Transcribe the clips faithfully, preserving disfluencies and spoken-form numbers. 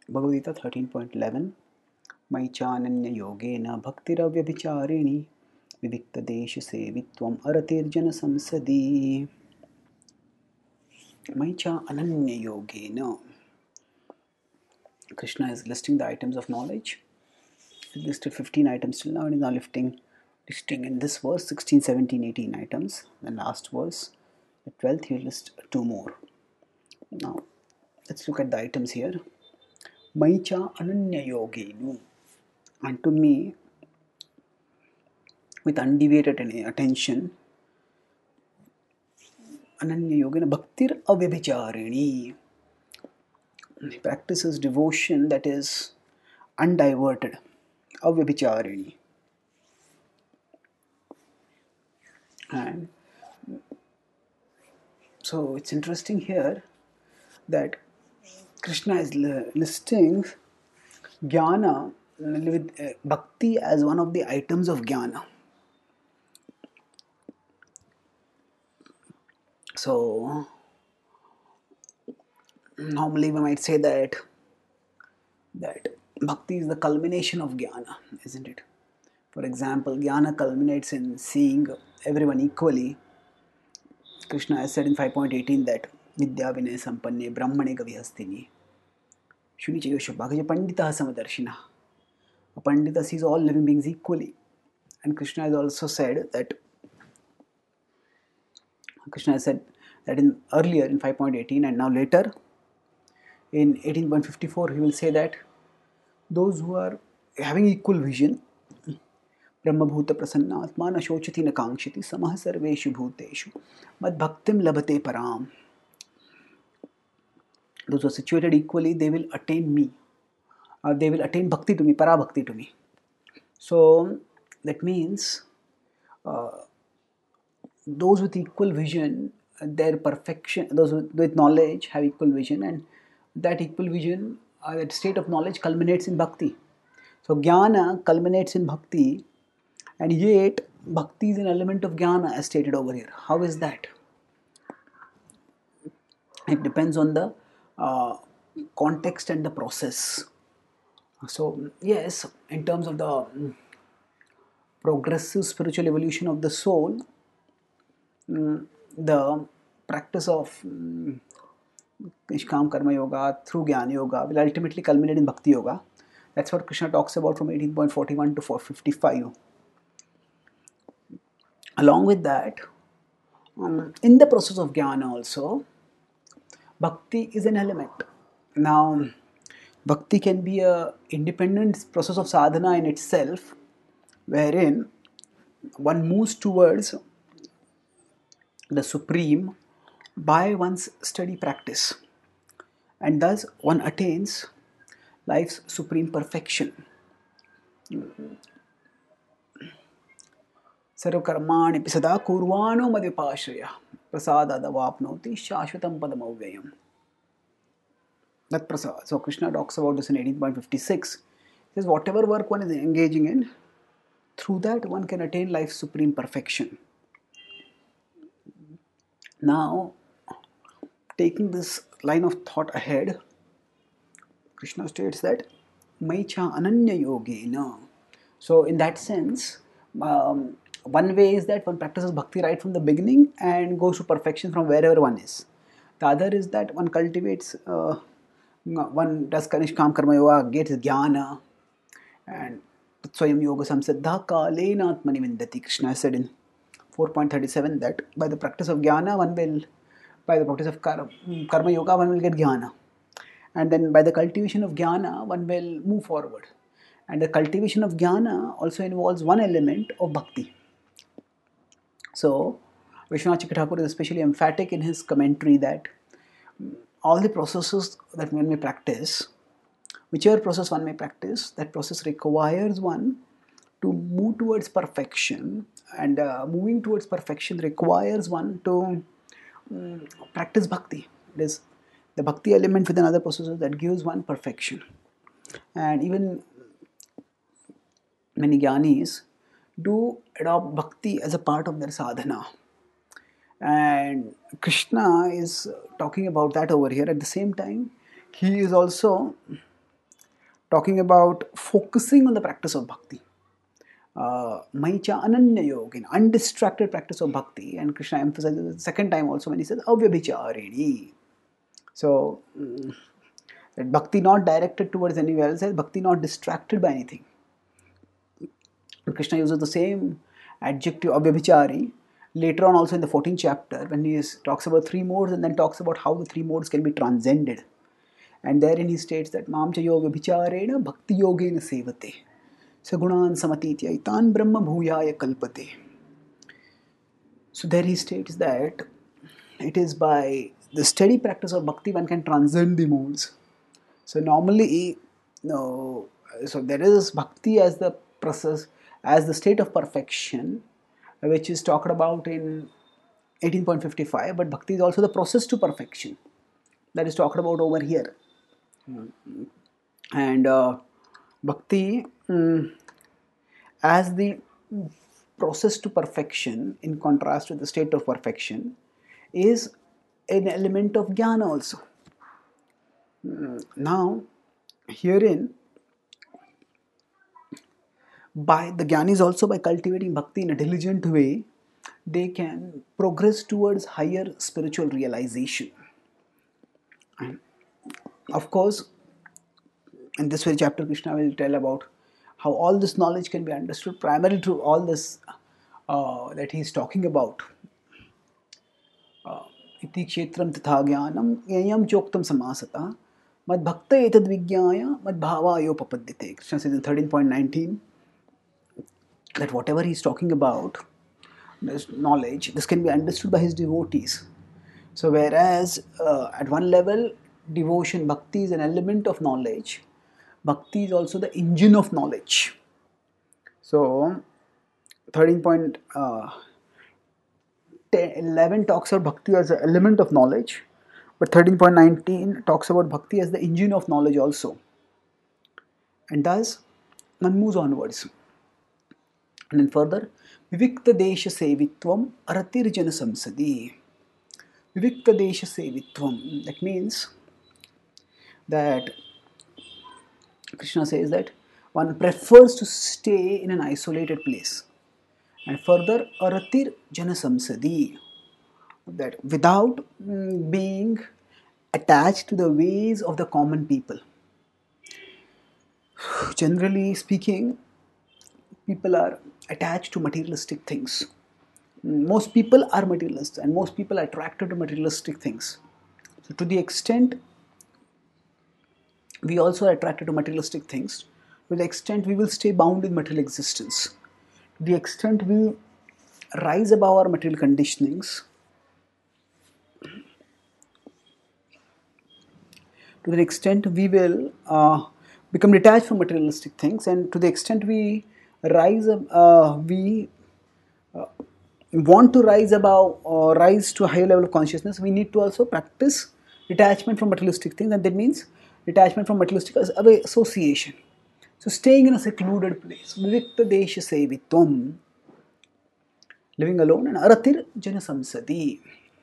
Bhagavad Gita thirteen point eleven. Mai chananya yogena bhaktiravyabhicharini vidikta desha sevitvam aratirjana samsadi. Mai cha ananya yogena. Krishna is listing the items of knowledge. He listed fifteen items till now and is now lifting, listing in this verse sixteen, seventeen, eighteen items. The last verse, the twelfth, he will list two more. Now, let's look at the items here. Maicha ananya yogenu. And to me, with undeviated attention, ananya yogena bhaktir avyabhicharini. He practices devotion that is undiverted. Avyabhicharini. And so it's interesting here that Krishna is listing jnana with uh, bhakti as one of the items of jnana. So normally we might say that that bhakti is the culmination of jnana, isn't it? For example, jnana culminates in seeing everyone equally. Krishna has said in five point eighteen that vidya vinay sampanne brahmane gavihastini shunicha yosha bhagaja pandita samadarshina. A pandita sees all living beings equally. And Krishna has also said that Krishna has said that in earlier in five point eighteen and now later in eighteen point fifty-four he will say that those who are having equal vision, Brahma bhuta prasanna atma na shochati na kankshiti samah sarveshu bhuteshu mad bhaktim labhate param. Those who are situated equally, they will attain me. Uh, they will attain bhakti to me, para bhakti to me. So that means uh, those with equal vision, their perfection, those with, with knowledge have equal vision, and that equal vision, uh, that state of knowledge culminates in bhakti. So jnana culminates in bhakti, and yet bhakti is an element of jnana as stated over here. How is that? It depends on the uh, context and the process. So yes, in terms of the um, progressive spiritual evolution of the soul, um, the practice of um, Nishkam Karma Yoga through Jnana Yoga will ultimately culminate in Bhakti Yoga. That's what Krishna talks about from eighteen point forty-one to four fifty-five. Along with that, um, in the process of Jnana also, Bhakti is an element. Now, Bhakti can be a independent process of sadhana in itself, wherein one moves towards the Supreme by one's steady practice, and thus one attains life's supreme perfection. Sarvakarmani pisada kurvano madhyapashraya prasadadavapnoti shashvatam padamavyayam. That prasad. So Krishna talks about this in eighteen point fifty-six. He says whatever work one is engaging in, through that one can attain life's supreme perfection. Now, taking this line of thought ahead, Krishna states that Maicha ananya yogena. So in that sense, um, one way is that one practices bhakti right from the beginning and goes to perfection from wherever one is. The other is that one cultivates, uh, one does Nishkam Karma Yoga, gets jnana, and Swayam Yoga Samsiddha Kalena Atmani Vindati. Krishna said in four point thirty-seven that by the practice of jnana, one will, by the practice of karma, karma yoga, one will get jnana. And then by the cultivation of jnana, one will move forward. And the cultivation of jnana also involves one element of bhakti. So, Vishwanath Chakravarti is especially emphatic in his commentary that all the processes that one may practice, whichever process one may practice, that process requires one to move towards perfection, and uh, moving towards perfection requires one to um, practice bhakti. It is the bhakti element within other processes that gives one perfection. And even many jnanis do adopt bhakti as a part of their sadhana. And Krishna is talking about that over here. At the same time, he is also talking about focusing on the practice of bhakti. Uh, Maicha Ananya Yoga, undistracted practice of bhakti, and Krishna emphasizes the second time also when he says Avyabhicharini. So, mm, that bhakti not directed towards anywhere else, bhakti not distracted by anything. And Krishna uses the same adjective Avyabhichari later on also in the fourteenth chapter when he is, talks about three modes and then talks about how the three modes can be transcended. And therein he states that Mamcha Yoga Bhicharena Bhakti Yogena Sevate Sagunan Samatitya Itan Brahma Bhuyaya Kalpate. So there he states that it is by the steady practice of bhakti one can transcend the modes. So normally, no, so there is bhakti as the process, as the state of perfection, which is talked about in eighteen point five five, but bhakti is also the process to perfection that is talked about over here. And uh, bhakti um, as the process to perfection, in contrast with the state of perfection, is an element of jnana also. Now, herein, by the jnanis also by cultivating bhakti in a diligent way, they can progress towards higher spiritual realization. And of course, in this very chapter, Krishna will tell about how all this knowledge can be understood primarily through all this uh, that he is talking about. Iti kshetram tatha jnanam yayam choktam samasata mad bhakta etad vigyaya mad bhavayo papadyate. Krishna says in thirteen point nineteen that whatever he is talking about, this knowledge, this can be understood by his devotees. So whereas uh, at one level, devotion, bhakti is an element of knowledge, bhakti is also the engine of knowledge. So thirteen point eleven talks about bhakti as an element of knowledge, but thirteen point nineteen talks about bhakti as the engine of knowledge also. And thus, one moves onwards. And then further, Vivikta Desha Sevitvam Aratir Jana Samsadi. Vivikta Desha Sevitvam. That means that Krishna says that one prefers to stay in an isolated place. And further, Aratir Jana Samsadi. That without mm, being attached to the ways of the common people. Generally speaking, people are attached to materialistic things. Most people are materialists and most people are attracted to materialistic things. So to the extent we also are attracted to materialistic things, to the extent we will stay bound in material existence. To the extent we rise above our material conditionings, to the extent we will uh, become detached from materialistic things, and to the extent we rise, uh, we uh, want to rise above or rise to a higher level of consciousness, we need to also practice detachment from materialistic things, and that means detachment from materialistic association. So staying in a secluded place, Vivikta Desha Sevitvam, living alone, and Aratir Jana Samsadi.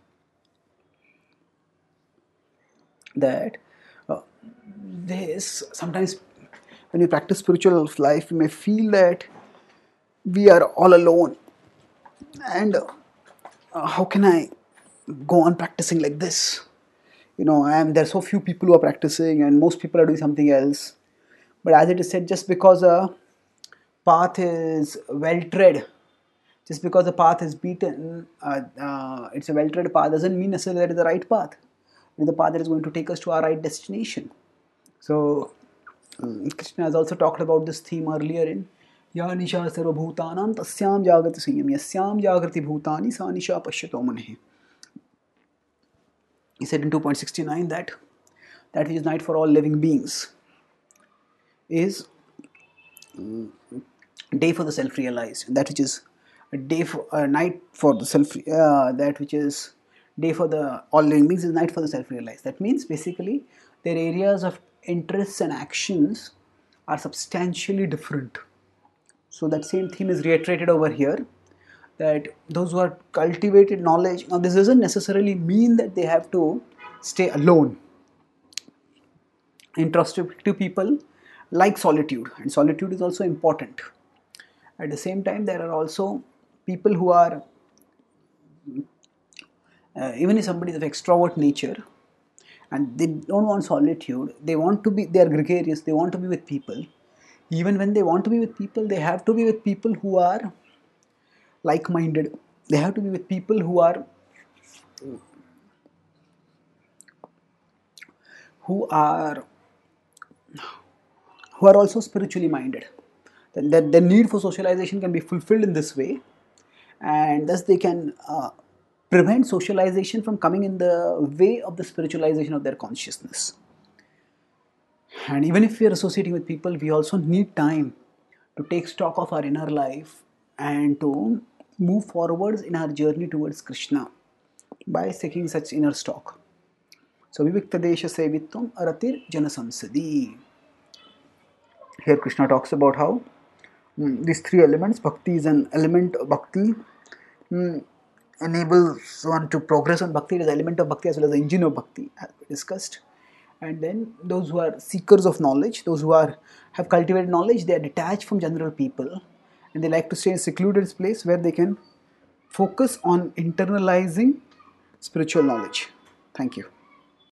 That uh, this sometimes when we practice spiritual life, we may feel that we are all alone, and uh, how can I go on practicing like this? You know, I am there are so few people who are practicing, and most people are doing something else. But as it is said, just because a path is well tread, just because the path is beaten, uh, uh, it's a well tread path doesn't mean necessarily that it's the right path. It's the path that is going to take us to our right destination. So um, Krishna has also talked about this theme earlier in Ya Nisha Sarva Bhutanam Tasyam Jagrati Sanyam Yasyam Jagrati Bhutani Sa Nisha Pashyato Manehi. He said in two point six nine that that which is night for all living beings is um, day for the self-realized, and that which is a day for a night for the self uh, that which is day for the all living beings is night for the self-realized. That means basically their areas of interests and actions are substantially different. So that same theme is reiterated over here, that those who are cultivated knowledge, now this doesn't necessarily mean that they have to stay alone. Introspective people like solitude, and solitude is also important. At the same time, there are also people who are, uh, even if somebody is of extrovert nature and they don't want solitude, they want to be, they are gregarious, they want to be with people. Even when they want to be with people, they have to be with people who are like minded. They have to be with people who are who are who are also spiritually minded. Then that the need for socialization can be fulfilled in this way, and thus they can uh, prevent socialization from coming in the way of the spiritualization of their consciousness. And even if we are associating with people, we also need time to take stock of our inner life and to move forwards in our journey towards Krishna by taking such inner stock. So, Viviktadesha Sevitvam Aratir Janasamsadi. Here Krishna talks about how mm, these three elements, bhakti is an element of bhakti, mm, enables one to progress on bhakti. It is an element of bhakti as well as the engine of bhakti, as we discussed. And then those who are seekers of knowledge, those who are have cultivated knowledge, they are detached from general people, and they like to stay in a secluded place where they can focus on internalizing spiritual knowledge. Thank you.